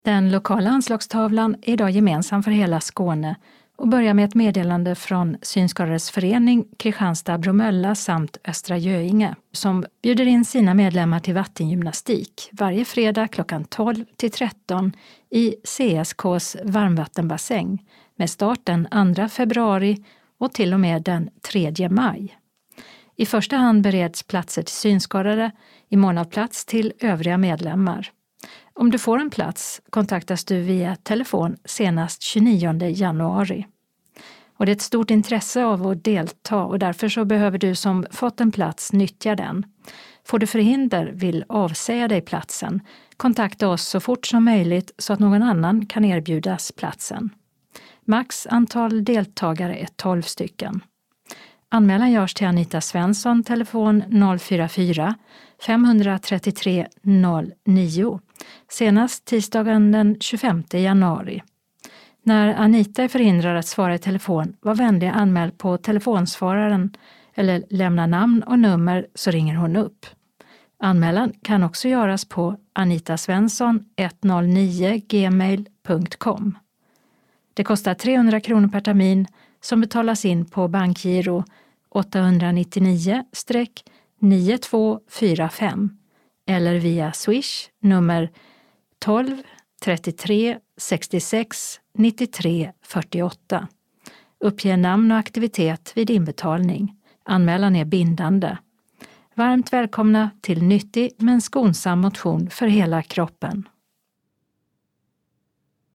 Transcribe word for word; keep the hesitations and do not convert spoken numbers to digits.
Den lokala anslagstavlan är idag gemensam för hela Skåne och börjar med ett meddelande från Synskadades förening Kristianstad-Bromölla samt Östra Göinge som bjuder in sina medlemmar till vattengymnastik varje fredag klockan tolv till tretton i C S K:s varmvattenbassäng med start den andra februari och till och med den tredje maj. I första hand bereds platser till synskadade i mån av plats till övriga medlemmar. Om du får en plats kontaktas du via telefon senast tjugonionde januari. Och det är ett stort intresse av att delta och därför så behöver du som fått en plats nyttja den. Får du förhinder vill avsäga dig platsen, kontakta oss så fort som möjligt så att någon annan kan erbjudas platsen. Max antal deltagare är tolv stycken. Anmälan görs till Anita Svensson, telefon noll fyra fyra fem tre tre noll nio, senast tisdagen den tjugofemte januari. När Anita är förhindrad att svara i telefon, var vänlig anmäl på telefonsvararen eller lämna namn och nummer så ringer hon upp. Anmälan kan också göras på anitasvensson ett noll nio gmail punkt com. Det kostar trehundra kronor per termin som betalas in på bankgiro åttahundranittionio nio två fyra fem eller via Swish nummer tolv trettiotre sextiosex nittiotre fyrtioåtta. Uppge namn och aktivitet vid inbetalning. Anmälan är bindande. Varmt välkomna till nyttig men skonsam motion för hela kroppen.